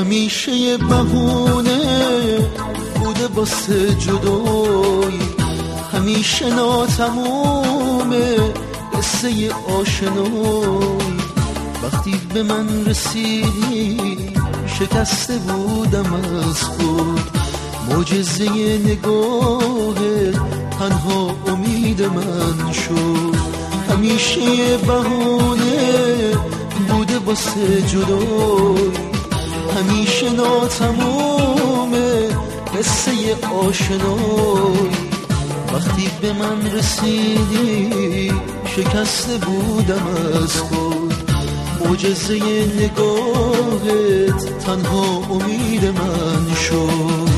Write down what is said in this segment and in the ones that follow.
همیشه یه بهونه بوده واسه جدایی، همیشه ناتمومه قصه آشنایی. وقتی به من رسیدی شکسته بودم از خود، معجزه نگاهت تنها امید من شد. همیشه یه بهونه بوده واسه جدایی، همیشه ناتمومه قصه آشنایی. وقتی به من رسیدی شکسته بودم از خود، معجزه نگاهت تنها امید من شد.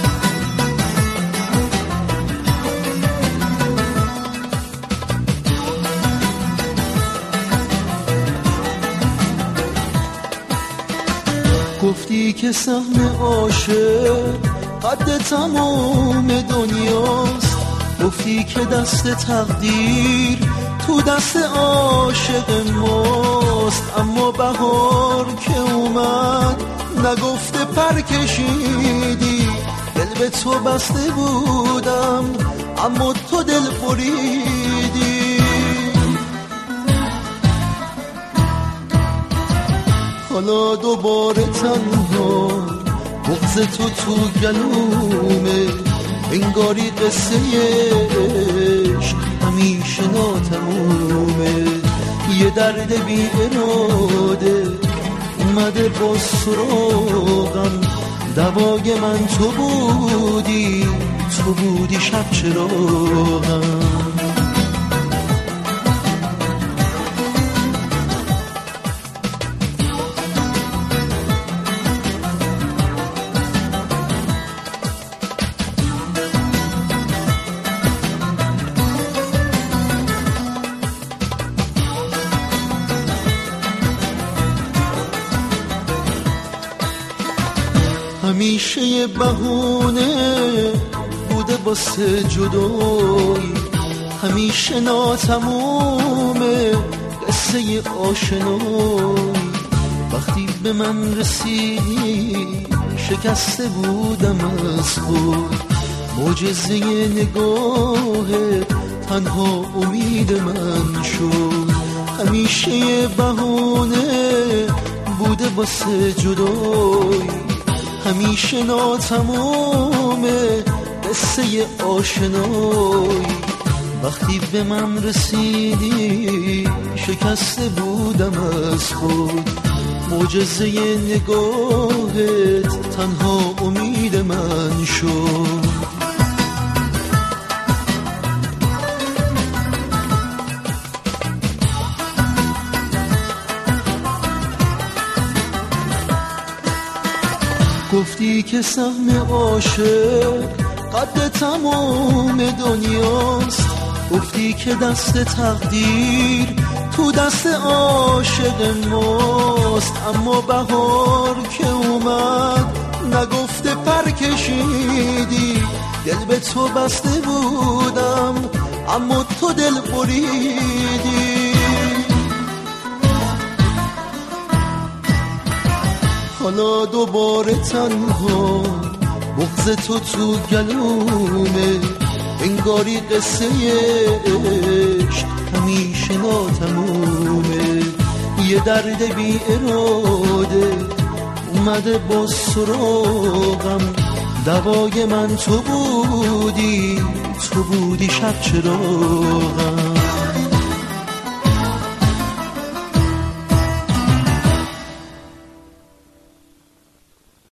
گفتی که سهم عاشق قد تمام دنیاست، گفتی که دست تقدیر تو دست عاشق ماست. اما بهار که اومد نگفته پر کشیدی، دل به تو بسته بودم اما تو دل بریدی. حالا دوباره تنها بغض تو گلومه، انگاری قصه عشق همیشه ناتمومه. یه درد بی اراده اومده با سراغم، دوای من تو بودی شب چراغم. همیشه یه بهونه بوده واسه جدایی، همیشه ناتمومه قصه آشنایی. وقتی به من رسیدی شکسته بودم از خود، معجزه نگاهت تنها امید من شد. همیشه یه بهونه بوده واسه جدایی، همیشه ناتمومه قصه آشنایی. وقتی به من رسیدی شکسته بودم از خود، معجزه نگاهت تنها امید من شد. گفتی که سهم عاشق قد تمام دنیاست، گفتی که دست تقدیر تو دست عاشق ماست. اما بهار که اومد نگفته پر کشیدی، دل به تو بسته بودم اما تو دل بریدی. حالا دوباره تنها بغض تو گلومه، انگاری قصه عشق همیشه ناتمومه. یه درد بی اراده اومده با سراغم، دوای من تو بودی شب چراغم.